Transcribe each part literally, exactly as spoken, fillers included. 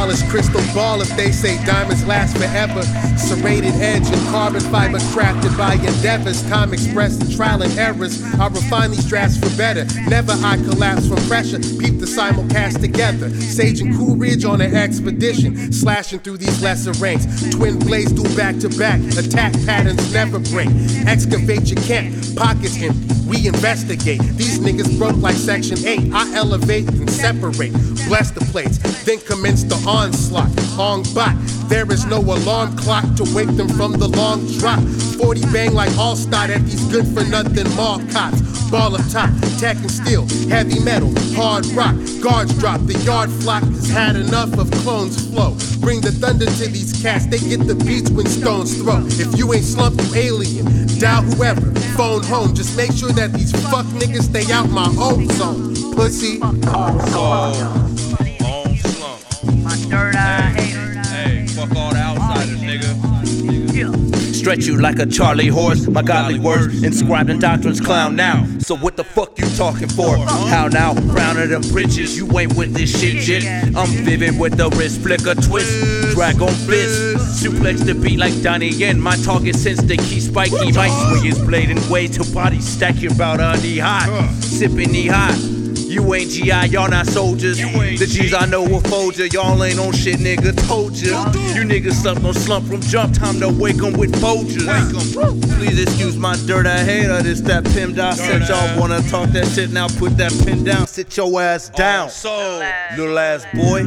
Polished crystal ball if they say diamonds last forever. Serrated edge and carbon fiber crafted by endeavors. Time expressed in trial and errors. I refine these drafts for better. Never I collapse from pressure. Peep the simulcast together. Sage and Cool Ridge on an expedition. Slashing through these lesser ranks. Twin blades do back to back. Attack patterns never break. Excavate your camp. Pockets empty. We investigate. These niggas broke like Section eight. I elevate and separate. Bless the plates. Then commence the onslaught. Long bot. There is no alarm clock to wake them from the long drop. forty bang like All-Star at these good for nothing mall cops. Ball up top, tech and steel, heavy metal, hard rock. Guards drop, the yard flock has had enough of clones flow. Bring the thunder to these cats, they get the beats when stones throw. If you ain't slumped, you alien. Dial whoever, phone home. Just make sure that these fuck niggas stay out my own zone. Pussy. Oh, long slump. My dirt eye haters. Hey, fuck all the outsiders, nigga. Stretch you like a Charlie horse, my godly words inscribed in doctrines clown now. So what the fuck you talking for? How now? Browner than bridges, you ain't with this shit shit. I'm vivid with the wrist flicker twist, drag on blitz, suplex the beat like Donnie Yen. My target since the key spiky, might swing his blade in way to body stack you about a knee high, sipping knee high. You ain't G I, y'all not soldiers. The G's I know will fold ya. Y'all ain't on shit, nigga, told ya. You niggas slumped on slump from jump. Time to wake 'em with Folgers. Please excuse my dirt, I hater. This that Pim Dot. Said y'all wanna talk that shit, now put that pin down. Sit your ass down. So, Little ass boy.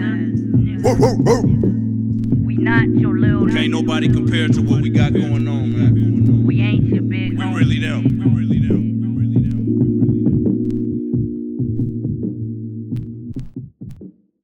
We not your little can't nobody compare to what we got going on, man.